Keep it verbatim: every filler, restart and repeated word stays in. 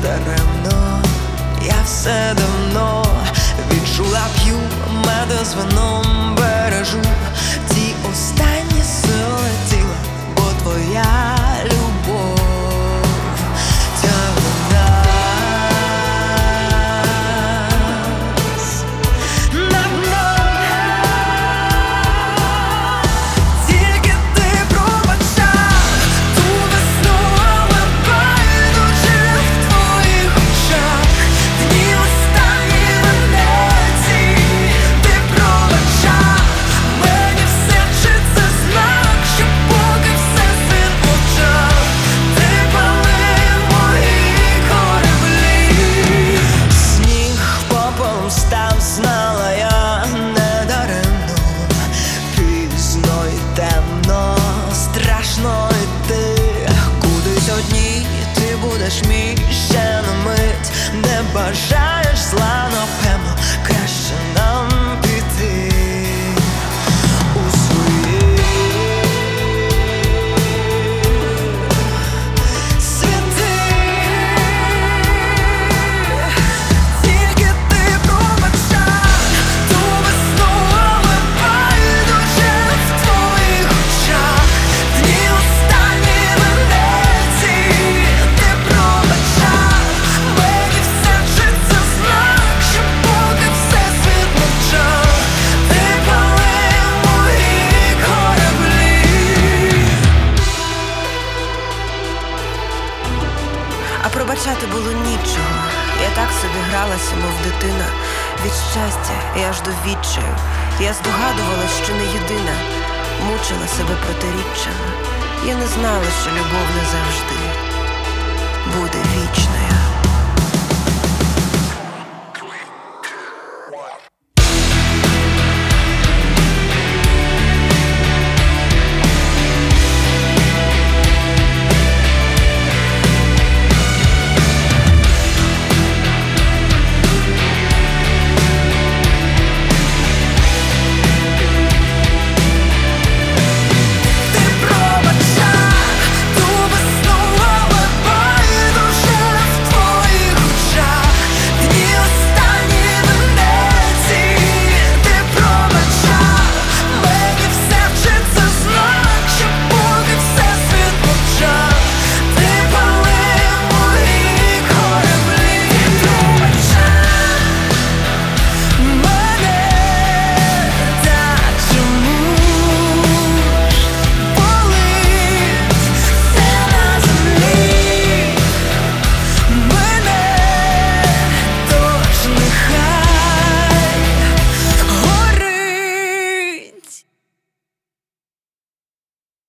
даремно, я все давно відчула, п'ю меду з вином, бережу ті останні сили тіла, бо твоя любов тягне нас на дно. Тільки ти пробачав ту весну, але байдуже в твоїх очах, дні останні Венеції. Ти пробачав мені все, чи це знак, що поки все світ мовчав, ти палив мої кораблі. Сніг попелом став, знала я недаремно. Пізно й темно, страшно йти кудись одній. Ти будеш мій ще на мить, не бажаєш зла, напевно, краще нам піти у свої світи. Тільки ти пробачав ту весну, але байдуже в твоїх очах, дні останні Венеції. Ти пробачав мені все, чи це знак, що поки все світ мовчав, ти палив мої кораблі. А пробачати було нічого. Я так собі гралася, мов дитина. Від щастя і аж до відчаю. Я здогадувалась, що не єдина. Мучила себе протиріччями. Я не знала, що любов не завжди буде вічною.